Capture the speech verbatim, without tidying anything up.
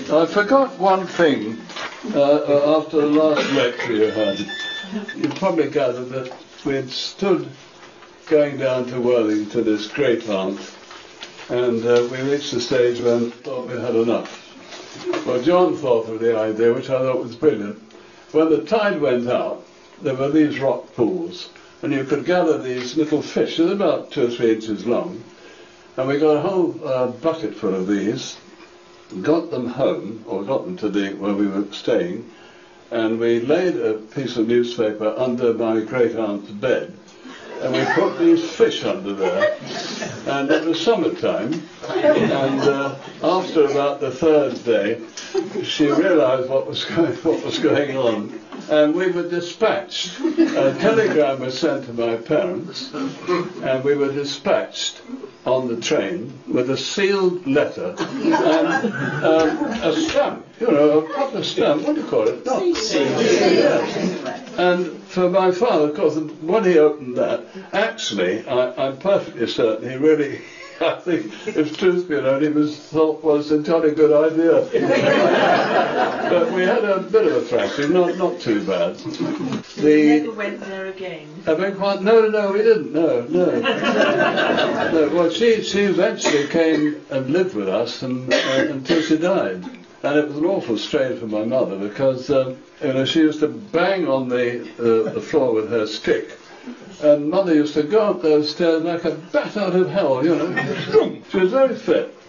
I forgot one thing uh, after the last lecture you had. You probably gathered that we had stood going down to Worthing to this great aunt, and uh, we reached the stage when we thought we had enough. Well, John thought of the idea, which I thought was brilliant. When the tide went out, there were these rock pools, and you could gather these little fish, they're about two or three inches long, and we got a whole uh, bucket full of these, got them home, or got them to the where we were staying, and we laid a piece of newspaper under my great aunt's bed, and we put these fish under there, and it was summertime, and uh, after about the third day, she realised what was going what was going on, and we were dispatched. A telegram was sent to my parents, and we were dispatched on the train with a sealed letter and um, a stamp, you know, a proper stamp, what do you call it? Not and for my father, of course, when he opened that, actually, I, I'm perfectly certain he really, I think, if truth be known, he was thought was a jolly good idea. But we had a bit of a thrashing, not not too bad. The, you never went there again? I mean, quite, no, no, we didn't, no, no. no well, she, she eventually came and lived with us and, uh, until she died. And it was an awful strain for my mother because, um, you know, she used to bang on the, uh, the floor with her stick. And Mother used to go up those stairs like a bat out of hell, you know. She was very fit.